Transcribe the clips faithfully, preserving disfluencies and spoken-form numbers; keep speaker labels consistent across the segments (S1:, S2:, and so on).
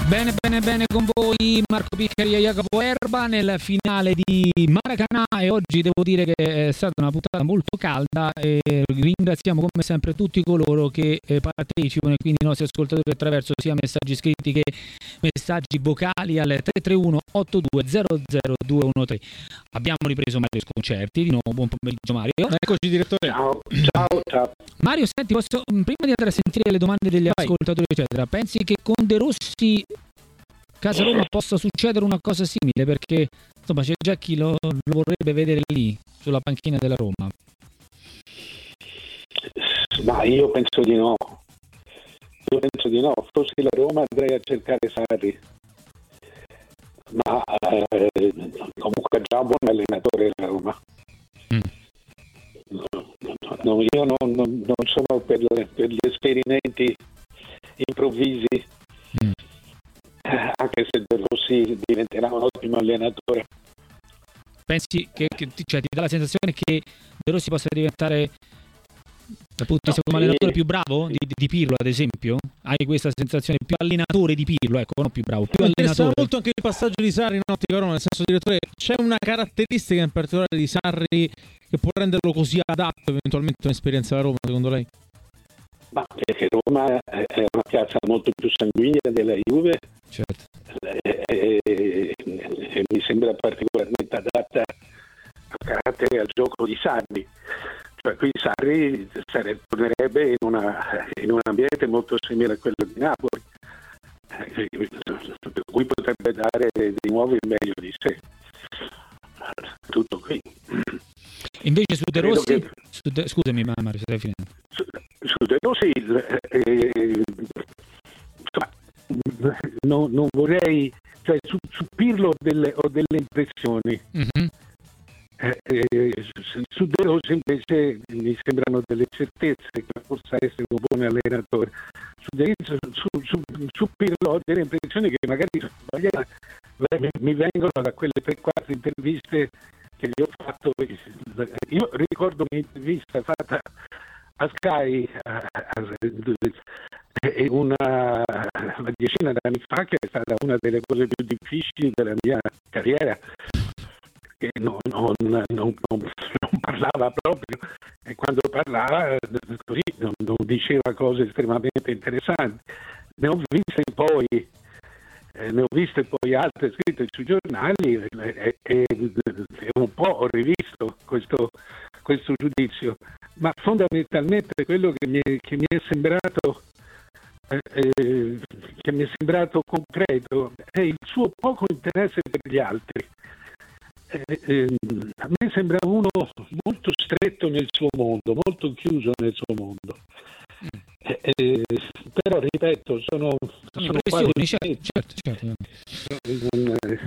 S1: Bene, bene, bene con voi Marco Piccari e Jacopo Erba nel finale di Maracanã, e oggi devo dire che è stata una puntata molto calda e ringraziamo come sempre tutti coloro che partecipano e quindi i nostri ascoltatori attraverso sia messaggi scritti che messaggi vocali al tre tre uno otto due zero zero due uno tre. Abbiamo ripreso Mario Sconcerti, di nuovo buon pomeriggio Mario.
S2: Eccoci direttore.
S3: Ciao, ciao, ciao.
S1: Mario, senti, posso, prima di andare a sentire le domande degli
S2: Vai.
S1: ascoltatori eccetera, pensi che con De Rossi Casa Roma possa succedere una cosa simile, perché insomma c'è già chi lo, lo vorrebbe vedere lì sulla panchina della Roma?
S3: Ma io penso di no. Io penso di no. Fossi la Roma andrei a cercare Sarri. Ma eh, comunque è già un buon allenatore la Roma. Mm. No, no, no, io non, non, non sono per, le, per gli esperimenti improvvisi. Mm. Anche se De Rossi diventerà un ottimo allenatore.
S1: Pensi che, che cioè, ti dà la sensazione che De Rossi possa diventare appunto no, come allenatore eh, più bravo di, di Pirlo, ad esempio? Hai questa sensazione, più allenatore di Pirlo, ecco, non più bravo, più
S2: mi
S1: allenatore.
S2: molto anche il passaggio di Sarri in ottica Roma, nel senso, direttore, c'è una caratteristica in particolare di Sarri che può renderlo così adatto eventualmente a un'esperienza da Roma, secondo lei?
S3: Ma perché Roma è una piazza molto più sanguigna della Juve,
S1: certo.
S3: e, e, e, e mi sembra particolarmente adatta al carattere e al gioco di Sarri. Cioè qui Sarri sarebbe, tornerebbe in, una, in un ambiente molto simile a quello di Napoli, per cui potrebbe dare di nuovo il meglio di sé. Tutto qui.
S1: Invece su De Rossi,
S3: che...
S1: su de... scusami Mario, stai finendo.
S3: Su, su De Rossi eh, insomma, non, non vorrei, cioè su, su Pirlo delle, ho delle impressioni. Mm-hmm. Eh, eh, su, su De Rossi invece mi sembrano delle certezze che possa essere un buon allenatore. Su, De, su, su, su Pirlo ho delle impressioni che magari mi vengono da quelle tre quattro interviste che gli ho fatto. Io ricordo un'intervista fatta a Sky una, una decina d'anni fa, che è stata una delle cose più difficili della mia carriera, che non, non, non, non, non parlava proprio, e quando parlava così non, non diceva cose estremamente interessanti. Ne ho viste poi eh, ne ho viste poi altre scritte sui giornali e, e, e un po' ho rivisto questo, questo giudizio, ma fondamentalmente quello che mi, che mi è sembrato eh, eh, che mi è sembrato concreto è il suo poco interesse per gli altri. Eh, eh, a me sembra uno molto stretto nel suo mondo, molto chiuso nel suo mondo. Eh, eh, però ripeto, sono,
S1: sono,
S3: sono
S1: quasi
S3: certo,
S1: certo, certo. Non, eh.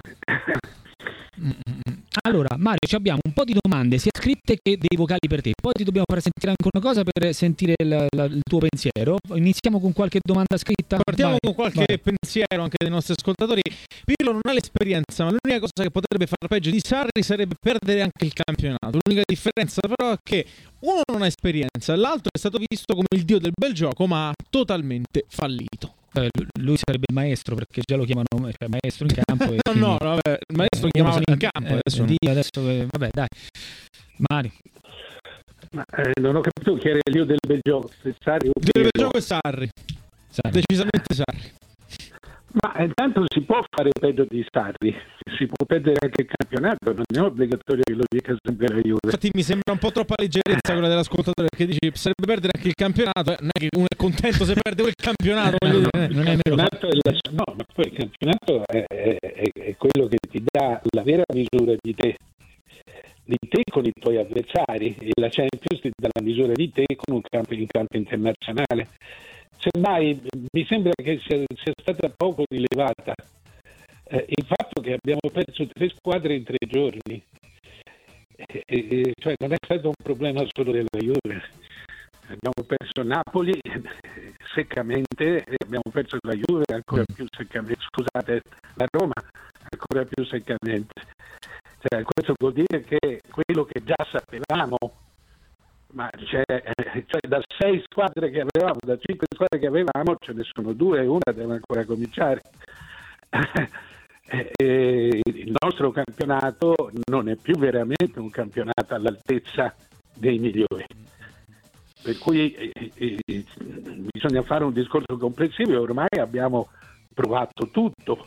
S1: Allora Mario, ci abbiamo un po' di domande sia scritte che dei vocali per te, poi ti dobbiamo far sentire anche una cosa per sentire la, la, il tuo pensiero. Iniziamo con qualche domanda scritta.
S2: Partiamo
S1: vai,
S2: con qualche
S1: vai.
S2: pensiero anche dei nostri ascoltatori. Pirlo non ha l'esperienza, ma l'unica cosa che potrebbe far peggio di Sarri sarebbe perdere anche il campionato. L'unica differenza però è che uno non ha esperienza, l'altro è stato visto come il dio del bel gioco, ma ha totalmente fallito.
S1: Eh, lui sarebbe il maestro, perché già lo chiamano cioè, maestro in campo. E
S2: no,
S1: quindi...
S2: no, vabbè, il maestro lo chiamavano in campo.
S1: Eh,
S2: adesso,
S1: Dio, adesso eh, vabbè, dai. Mario.
S3: Ma, eh, non ho capito chi era il dio del bel gioco. Sarri o
S2: il dio del bel gioco è Sarri. Sarri. Decisamente Sarri.
S3: Ma intanto si può fare peggio di Sarri, si può perdere anche il campionato, non è obbligatorio che lo dica sempre la Juve.
S2: Infatti mi sembra un po' troppa leggerezza quella dell'ascoltatore, perché dici sarebbe perdere anche il campionato, eh? Non è che uno è contento se perde quel campionato.
S3: No, no, non è vero. La, no, ma poi il campionato è, è, è quello che ti dà la vera misura di te, di te con i tuoi avversari, e la Champions ti dà la misura di te con un campo in campo internazionale. Semmai mi sembra che sia, sia stata poco rilevata eh, il fatto che abbiamo perso tre squadre in tre giorni, e, e, cioè non è stato un problema solo della Juve. Abbiamo perso Napoli seccamente e abbiamo perso la Juve ancora più seccamente, scusate, la Roma ancora più seccamente. Cioè, questo vuol dire che quello che già sapevamo, ma c'è, cioè da sei squadre che avevamo, da cinque squadre che avevamo, ce ne sono due e una deve ancora cominciare. eh, il nostro campionato non è più veramente un campionato all'altezza dei migliori, per cui eh, eh, bisogna fare un discorso complessivo e ormai abbiamo provato tutto.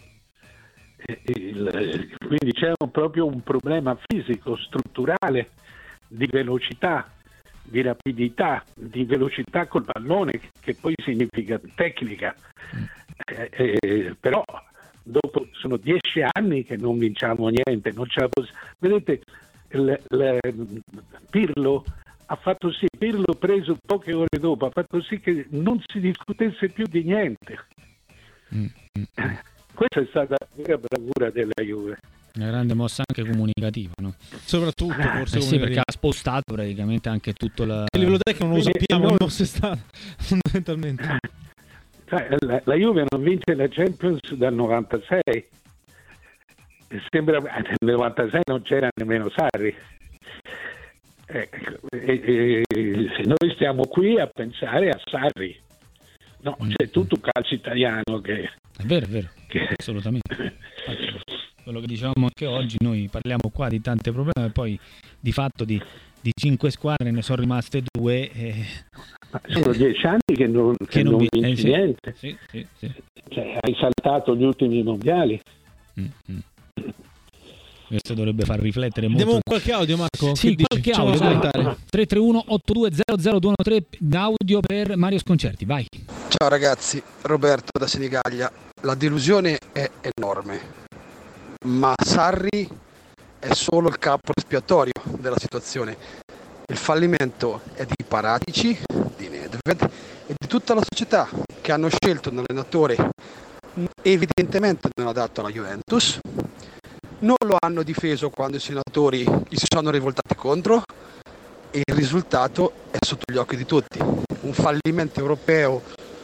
S3: Il, quindi c'è un, proprio un problema fisico, strutturale, di velocità, di rapidità, di velocità col pallone, che poi significa tecnica. Eh, eh, però dopo sono dieci anni che non vinciamo niente, non c'è la poss- vedete, il, il, Pirlo ha fatto sì, Pirlo preso poche ore dopo, ha fatto sì che non si discutesse più di niente. Mm. Questa è stata la vera bravura della Juve.
S1: Una grande mossa anche comunicativa, no?
S2: Soprattutto forse
S1: eh sì, perché ha spostato praticamente anche tutto la...
S2: Il livello tecnico non lo
S3: Quindi,
S2: sappiamo,
S3: non
S2: non si sta fondamentalmente.
S3: Cioè, la, la Juve non vince la Champions dal novantasei. Sembra nel novantasei non c'era nemmeno Sarri. Eh, eh, eh, noi stiamo qui a pensare a Sarri. No, c'è tutto un calcio italiano che...
S1: È vero, è vero,
S3: che...
S1: assolutamente. Quello che dicevamo anche oggi, noi parliamo qua di tante problemi e poi di fatto di, di cinque squadre ne sono rimaste due. E...
S3: Ma sono dieci anni che non, che che non, non vinci eh, sì, niente.
S1: Sì, sì, sì.
S3: Cioè, hai saltato gli ultimi mondiali.
S1: Mm-hmm. Questo dovrebbe far riflettere molto.
S2: Abbiamo qualche audio, Marco?
S1: Sì,
S2: che
S1: qualche
S2: dici?
S1: audio. tre tre uno otto due zero zero due uno tre d'audio per Mario Sconcerti, vai.
S4: Ciao ragazzi, Roberto da Senigallia. La delusione è enorme, ma Sarri è solo il capo espiatorio della situazione. Il fallimento è di Paratici, di Nedved e di tutta la società, che hanno scelto un allenatore evidentemente non adatto alla Juventus. Non lo hanno difeso quando i senatori gli si sono rivoltati contro e il risultato è sotto gli occhi di tutti. Un fallimento europeo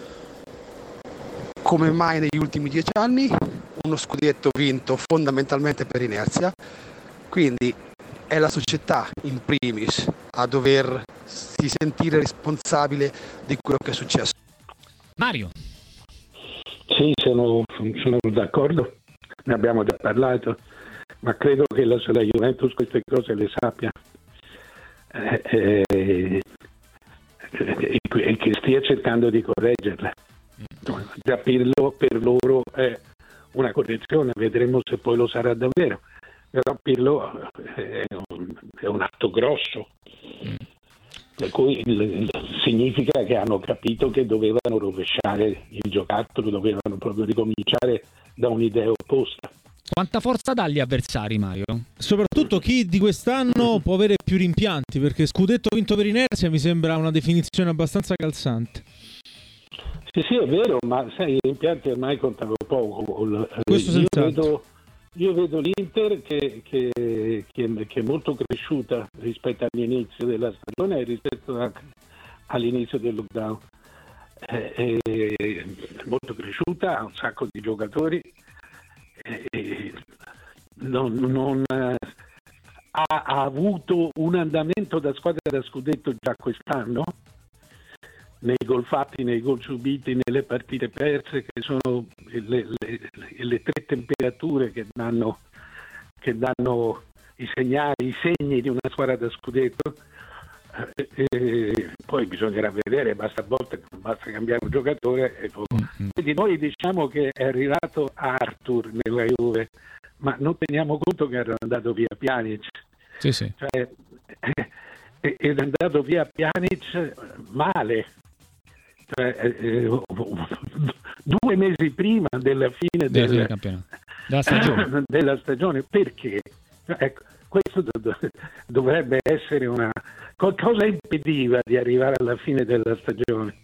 S4: come mai negli ultimi dieci anni, uno scudetto vinto fondamentalmente per inerzia, quindi è la società in primis a doversi sentire responsabile di quello che è successo.
S1: Mario.
S3: Sì, sono, sono d'accordo, ne abbiamo già parlato, ma credo che la, la Juventus queste cose le sappia eh, eh, e che stia cercando di correggerle. Già Pirlo per loro è una correzione, vedremo se poi lo sarà davvero, però Pirlo è un, è un atto grosso, per cui il, il, significa che hanno capito che dovevano rovesciare il giocattolo, dovevano proprio ricominciare da un'idea opposta.
S1: Quanta forza dà agli avversari, Mario?
S2: Soprattutto chi di quest'anno può avere più rimpianti, perché scudetto vinto per inerzia mi sembra una definizione abbastanza calzante.
S3: Sì, sì, è vero, ma sai, i rimpianti ormai contano poco.
S2: Questo
S3: io, vedo, io vedo l'Inter che, che, che, che è molto cresciuta rispetto all'inizio della stagione e rispetto a, all'inizio del lockdown. È, è molto cresciuta, ha un sacco di giocatori. È, non, non ha, ha avuto un andamento da squadra da scudetto già quest'anno, nei gol fatti, nei gol subiti, nelle partite perse, che sono le, le, le tre temperature che danno, che danno i segnali, i segni di una squadra da scudetto. E, e poi bisognerà vedere, basta a volte basta cambiare un giocatore e mm-hmm. Quindi noi diciamo che è arrivato Arthur nella Juve, ma non teniamo conto che era andato via Pjanic.
S1: Sì, sì.
S3: Cioè, è, è andato via Pjanic male. Cioè, eh, due mesi prima della fine
S1: della,
S3: del,
S1: campionato. della stagione.
S3: della stagione, perché? Ecco, questo do- dovrebbe essere una cosa impediva di arrivare alla fine della stagione.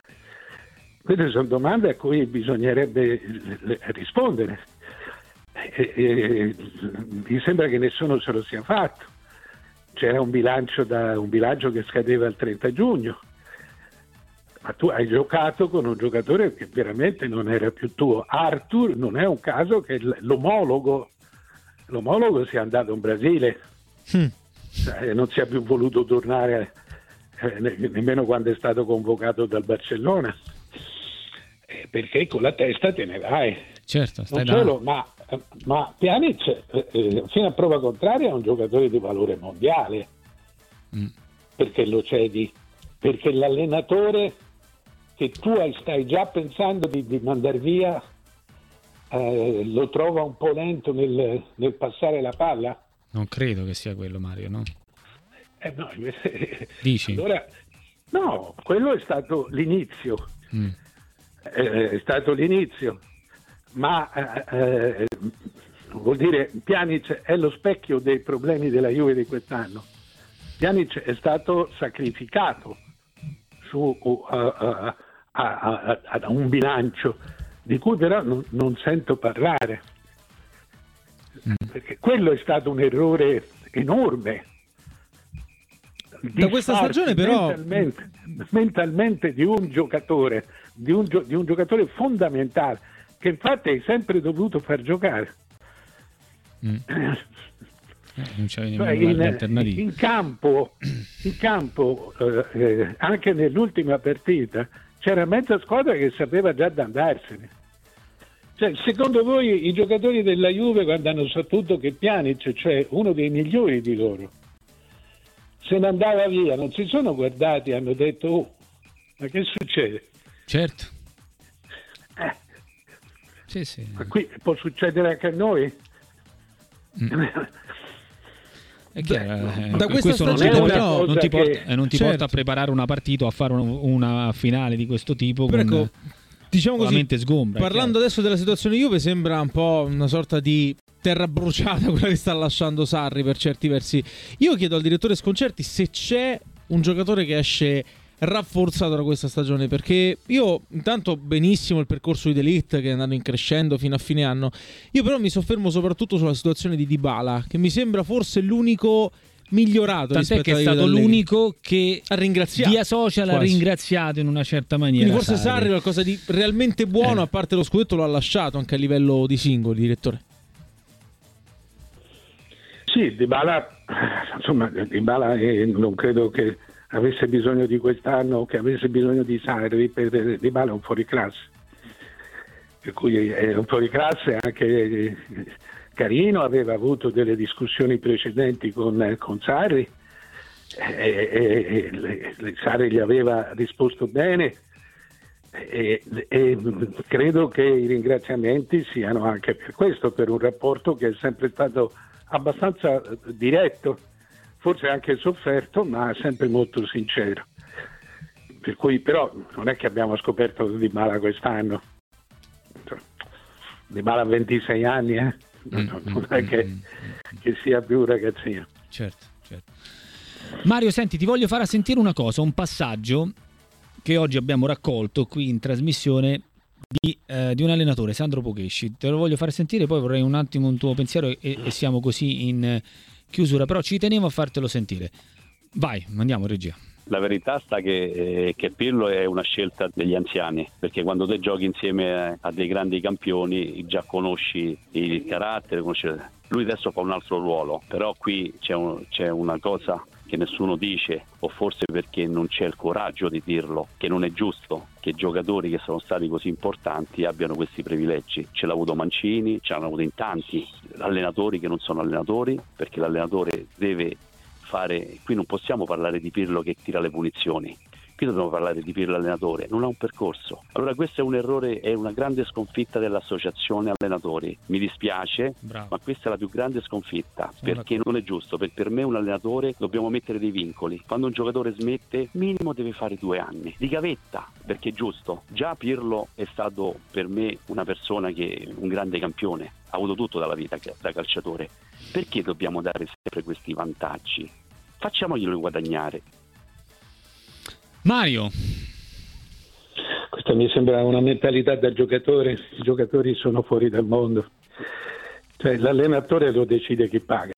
S3: Queste sono domande a cui bisognerebbe rispondere. E, e, mi sembra che nessuno se lo sia fatto. C'era un bilancio, da, un bilancio che scadeva il trenta giugno. Ma tu hai giocato con un giocatore che veramente non era più tuo. Arthur non è un caso che l'omologo, l'omologo sia andato in Brasile, mm. cioè, non sia più voluto tornare eh, ne, nemmeno quando è stato convocato dal Barcellona. Eh, perché con la testa te ne vai.
S1: Certo, stai
S3: non solo, ma, ma Pjanic eh, fino a prova contraria è un giocatore di valore mondiale. Mm. Perché lo cedi? Perché l'allenatore che tu stai già pensando di, di mandare via eh, lo trova un po' lento nel, nel passare la palla?
S1: Non credo che sia quello, Mario, no?
S3: Eh no, invece,
S1: dici?
S3: Allora, no, quello è stato l'inizio. Mm. Eh, è stato l'inizio. Ma eh, vuol dire Pjanic è lo specchio dei problemi della Juve di quest'anno. Pjanic è stato sacrificato su uh, uh, uh, a, a, a un bilancio di cui però non, non sento parlare, mm. perché quello è stato un errore enorme
S2: da questa stagione, però
S3: mentalmente, mentalmente di un giocatore di un, di un giocatore fondamentale che infatti hai sempre dovuto far giocare.
S1: Mm. Non c'è
S3: cioè in, in campo, in campo eh, anche nell'ultima partita c'era mezza squadra che sapeva già da andarsene. Cioè, secondo voi i giocatori della Juve, quando hanno saputo che Pjanic, cioè uno dei migliori di loro, se ne andava via, non si sono guardati e hanno detto oh, ma che succede?
S1: Certo.
S3: Eh.
S1: Sì, sì.
S3: Ma qui può succedere anche a noi? Mm.
S1: È chiaro, eh,
S2: da questa
S1: questo non
S2: stagione
S1: ti, porta,
S2: però,
S1: non ti, porta, eh, non ti
S2: certo.
S1: porta a preparare una partita o a fare un, una finale di questo tipo con,
S2: ecco, diciamo così,
S1: sgombra,
S2: parlando adesso della situazione Juve, sembra un po' una sorta di terra bruciata quella che sta lasciando Sarri per certi versi. Io chiedo al direttore Sconcerti se c'è un giocatore che esce rafforzato da questa stagione, perché io intanto benissimo il percorso di De Ligt che è andato in crescendo fino a fine anno, io però mi soffermo soprattutto sulla situazione di Dybala, che mi sembra forse l'unico migliorato.
S1: Tant'è che è stato l'unico che
S2: ha ringraziato
S1: via social ha ringraziato in una certa maniera.
S2: Quindi forse
S1: Sarri,
S2: Sarri qualcosa di realmente buono, eh. a parte lo scudetto, lo ha lasciato anche a livello di singoli, direttore.
S3: Sì, Dybala, insomma, Dybala eh, non credo che avesse bisogno di quest'anno, che avesse bisogno di Sarri, per Dybala è un fuoriclasse, per cui è un fuoriclasse anche Carino, aveva avuto delle discussioni precedenti con, con Sarri e, e, e Sarri gli aveva risposto bene e, e credo che i ringraziamenti siano anche per questo, per un rapporto che è sempre stato abbastanza diretto, forse anche sofferto, ma sempre molto sincero. Per cui però non è che abbiamo scoperto Dybala quest'anno. Dybala ha ventisei anni, eh? non, non è che, che sia più un ragazzino.
S1: Certo, certo. Mario, senti, ti voglio far sentire una cosa, un passaggio che oggi abbiamo raccolto qui in trasmissione di, eh, di un allenatore, Sandro Pocesci. Te lo voglio far sentire, poi vorrei un attimo un tuo pensiero e, e siamo così in chiusura, però ci tenevo a fartelo sentire. Vai, andiamo regia.
S5: La verità sta che, eh, che Pirlo è una scelta degli anziani, perché quando te giochi insieme a dei grandi campioni già conosci il carattere, conosci... lui adesso fa un altro ruolo, però qui c'è, un, c'è una cosa che nessuno dice, o forse perché non c'è il coraggio di dirlo, che non è giusto che giocatori che sono stati così importanti abbiano questi privilegi. Ce l'ha avuto Mancini, ce l'hanno avuto in tanti, allenatori che non sono allenatori, perché l'allenatore deve fare, qui non possiamo parlare di Pirlo che tira le punizioni, qui dobbiamo parlare di Pirlo allenatore, non ha un percorso. Allora questo è un errore, è una grande sconfitta dell'associazione allenatori, mi dispiace. Bravo. Ma questa è la più grande sconfitta, sono perché d'accordo. Non è giusto, per, per me un allenatore dobbiamo mettere dei vincoli, quando un giocatore smette minimo deve fare due anni di gavetta, perché è giusto. Già Pirlo è stato per me una persona che un grande campione, ha avuto tutto dalla vita da calciatore, perché dobbiamo dare sempre questi vantaggi? Facciamoglielo guadagnare.
S1: Mario,
S3: questa mi sembra una mentalità da giocatore. I giocatori sono fuori dal mondo, cioè l'allenatore lo decide chi paga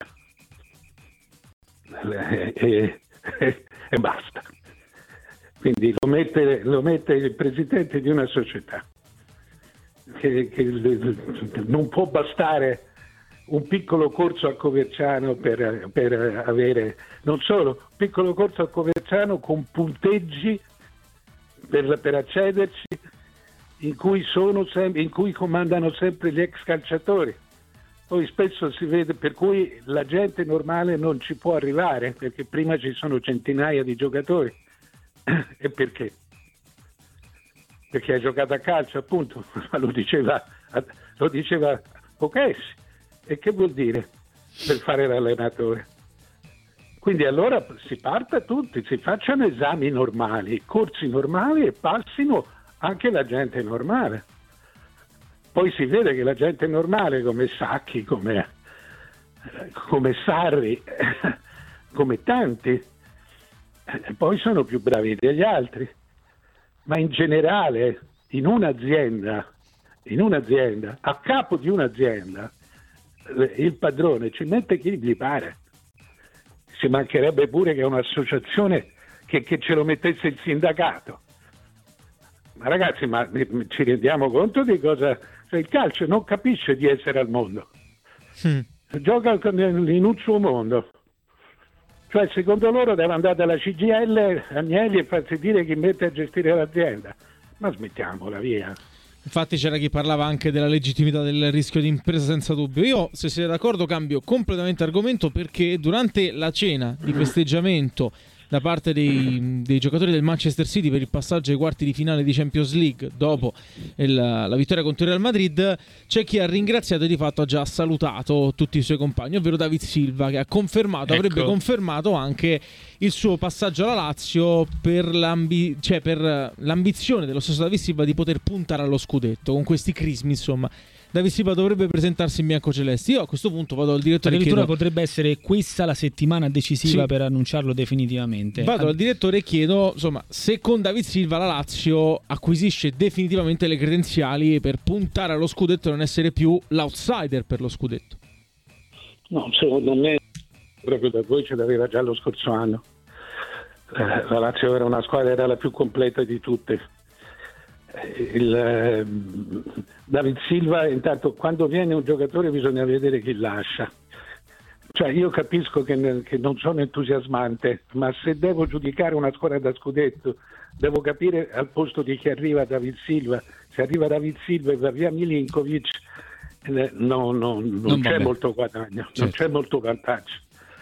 S3: e, e, e, e basta. Quindi lo mette, lo mette il presidente di una società che, che non può bastare un piccolo corso a Coverciano per, per avere, non solo, un piccolo corso a Coverciano con punteggi per, per accederci in cui, sono sem- in cui comandano sempre gli ex calciatori. Poi spesso si vede, per cui la gente normale non ci può arrivare, perché prima ci sono centinaia di giocatori. E perché? Perché hai giocato a calcio, appunto, lo diceva, lo diceva Pocessi. E che vuol dire per fare l'allenatore? Quindi allora si parta tutti, si facciano esami normali, corsi normali e passino anche la gente normale. Poi si vede che la gente normale come Sacchi, come, come Sarri, come tanti, poi sono più bravi degli altri. Ma in generale in un'azienda, in un'azienda, a capo di un'azienda, il padrone ci mette chi gli pare. Ci mancherebbe pure che un'associazione che, che ce lo mettesse il sindacato. Ma ragazzi, ma ci rendiamo conto di cosa? Cioè, il calcio non capisce di essere al mondo. Mm. Gioca in un suo mondo. Cioè, secondo loro deve andare dalla C G I L Agnelli e farsi dire chi mette a gestire l'azienda. Ma smettiamola, via.
S2: Infatti c'era chi parlava anche della legittimità del rischio di impresa, senza dubbio. Io, se siete d'accordo, cambio completamente argomento, perché durante la cena di festeggiamento da parte dei, dei giocatori del Manchester City per il passaggio ai quarti di finale di Champions League dopo il, la vittoria contro il Real Madrid, c'è chi ha ringraziato e di fatto ha già salutato tutti i suoi compagni, ovvero David Silva, che ha confermato, ecco. avrebbe confermato anche il suo passaggio alla Lazio per, l'ambi- cioè per l'ambizione dello stesso David Silva di poter puntare allo scudetto. Con questi crismi, insomma, David Silva dovrebbe presentarsi in biancocelesti. Io a questo punto vado al direttore.
S1: Addirittura
S2: chiedo...
S1: potrebbe essere questa la settimana decisiva
S2: sì.
S1: per annunciarlo definitivamente.
S2: Vado al direttore e chiedo, insomma, se con David Silva la Lazio acquisisce definitivamente le credenziali per puntare allo scudetto e non essere più l'outsider per lo scudetto.
S3: No, secondo me proprio da voi ce l'aveva già lo scorso anno. La Lazio era una squadra, era la più completa di tutte. Il, eh, David Silva, intanto, quando viene un giocatore bisogna vedere chi lascia. Cioè, io capisco che, che non sono entusiasmante, ma se devo giudicare una squadra da scudetto devo capire al posto di chi arriva David Silva. Se arriva David Silva e va via Milinkovic, eh, no, no, non, non c'è molto guadagno, certo. non c'è molto vantaggio.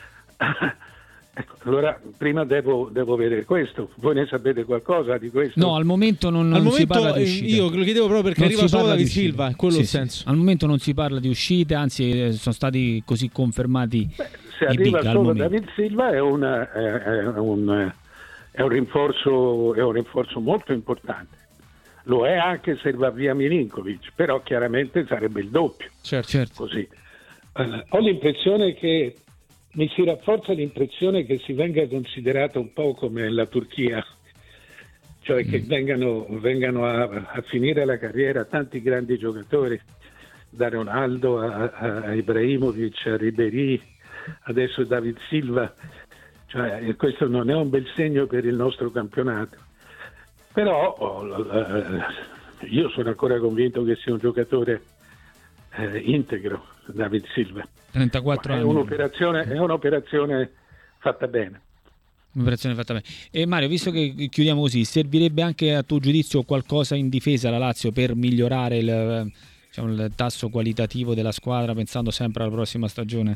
S3: Ecco, allora prima devo, devo vedere questo. Voi ne sapete qualcosa di questo?
S1: No, al momento non, non
S2: al
S1: si
S2: momento,
S1: parla di uscite.
S2: Io lo chiedevo proprio perché non arriva solo David Silva, è quello
S1: sì,
S2: il senso.
S1: Sì. Al momento non si parla di uscite, anzi sono stati così confermati.
S3: Beh, se
S1: i
S3: arriva
S1: big
S3: solo David Silva è, una, è, è, un, è, un rinforzo, è un rinforzo molto importante. Lo è anche se va via Milinkovic, però chiaramente sarebbe il doppio.
S2: Certo, certo.
S3: Così. Uh, ho l'impressione che mi si rafforza l'impressione che si venga considerata un po' come la Turchia, cioè che vengano, vengano a, a finire la carriera tanti grandi giocatori, da Ronaldo a, a Ibrahimovic, a Ribéry, adesso David Silva. Cioè, questo non è un bel segno per il nostro campionato. Però oh, eh, io sono ancora convinto che sia un giocatore eh, integro, David Silva.
S1: trentaquattro anni.
S3: È un'operazione, è un'operazione fatta bene.
S1: Un'operazione fatta bene. E Mario, visto che chiudiamo così, servirebbe anche a tuo giudizio qualcosa in difesa alla Lazio per migliorare il, diciamo, il tasso qualitativo della squadra, pensando sempre alla prossima stagione?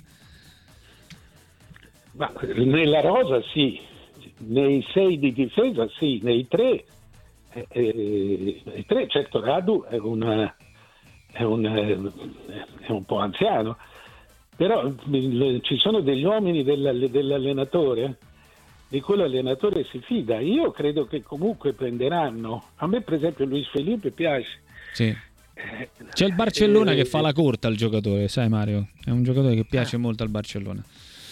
S3: Ma nella rosa sì, nei sei di difesa sì, nei tre, eh, eh, nei tre certo Radu è una È un, è un po' anziano, però ci sono degli uomini dell'allenatore di cui l'allenatore si fida. Io credo che comunque prenderanno. A me per esempio Luis Felipe piace.
S1: Sì. C'è il Barcellona eh, che fa la corta al giocatore, sai Mario? È un giocatore che piace eh. molto al Barcellona.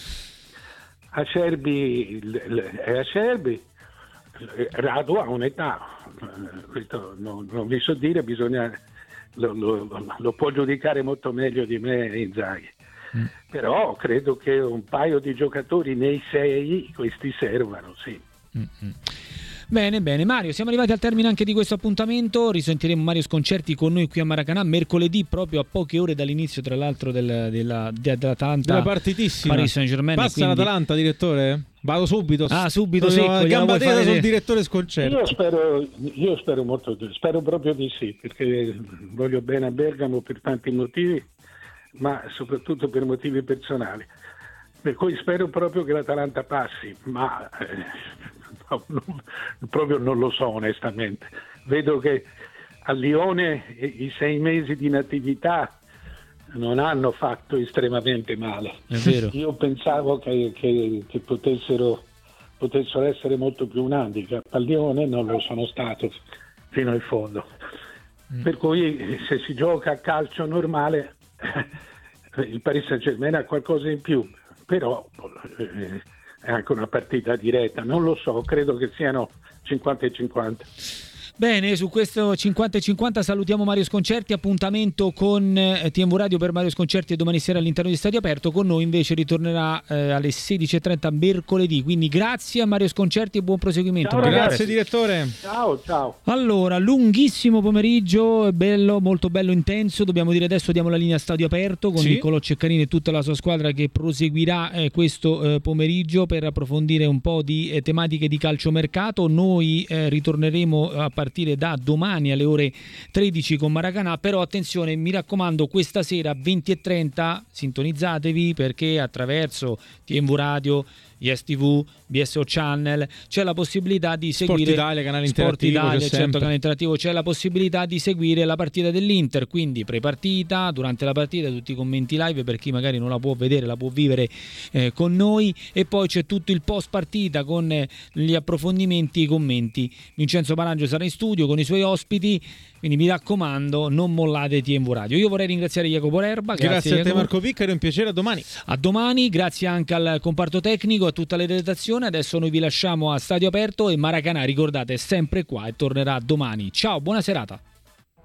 S1: Acerbi
S3: è Acerbi. Radu ha un'età, questo non, non vi so dire, bisogna Lo, lo, lo può giudicare molto meglio di me Inzaghi, mm. però credo che un paio di giocatori nei sei questi servano, sì.
S1: Mm-hmm. Bene, bene Mario, siamo arrivati al termine anche di questo appuntamento. Risentiremo Mario Sconcerti con noi qui a Maracanã mercoledì, proprio a poche ore dall'inizio tra l'altro del, della, dell'Atalanta,
S2: della partitissima
S1: Paris Saint-Germain.
S2: Passa
S1: quindi...
S2: l'Atalanta, direttore? Vado subito.
S1: Ah, subito secco,
S2: gamba tesa sul
S1: fare...
S2: direttore sconcerto.
S3: Io spero, io spero molto, spero proprio di sì, perché voglio bene a Bergamo per tanti motivi, ma soprattutto per motivi personali. Per cui spero proprio che l'Atalanta passi, ma eh, no, non, proprio non lo so onestamente. Vedo che a Lione i sei mesi di inattività non hanno fatto estremamente male.
S1: È vero.
S3: Io pensavo che, che, che potessero, potessero essere molto più un handicap. A Lione non lo sono stato fino in fondo. Mm. Per cui se si gioca a calcio normale il Paris Saint-Germain ha qualcosa in più, però eh, è anche una partita diretta. Non lo so, credo che siano cinquanta e cinquanta.
S1: Bene, su questo cinquanta e cinquanta salutiamo Mario Sconcerti, appuntamento con eh, T M V Radio per Mario Sconcerti e domani sera all'interno di Stadio Aperto. Con noi invece ritornerà eh, alle sedici e trenta mercoledì, quindi grazie a Mario Sconcerti e buon proseguimento.
S3: Ciao,
S2: grazie direttore.
S3: Ciao, ciao.
S1: Allora, lunghissimo pomeriggio, bello, molto bello, intenso. Dobbiamo dire adesso diamo la linea a Stadio Aperto con
S2: sì.
S1: Niccolò Ceccarini e tutta la sua squadra che proseguirà eh, questo eh, pomeriggio per approfondire un po' di eh, tematiche di calciomercato. Noi eh, ritorneremo a partire da domani alle ore tredici con Maracanà, però attenzione, mi raccomando, questa sera venti e trenta sintonizzatevi, perché attraverso T M V Radio, Y E S T V, B S O Channel c'è la possibilità di seguire
S2: Sport Italia, canale
S1: Sport
S2: interattivo,
S1: Italia,
S2: c'è
S1: certo,
S2: sempre.
S1: canale interattivo, c'è la possibilità di seguire la partita dell'Inter, quindi pre-partita, durante la partita, tutti i commenti live per chi magari non la può vedere, la può vivere eh, con noi, e poi c'è tutto il post partita con eh, gli approfondimenti e i commenti. Vincenzo Parangio sarà in studio con i suoi ospiti, quindi mi raccomando, non mollate T M V Radio. Io vorrei ringraziare Jacopo Erba, grazie,
S2: grazie a te
S1: Jacopo.
S2: Marco Piccaro, è un piacere, a domani.
S1: A domani, grazie anche al comparto tecnico, a tutta la redazione. Adesso noi vi lasciamo a Stadio Aperto e Maracanà, ricordate, è sempre qua e tornerà domani. Ciao, buona serata.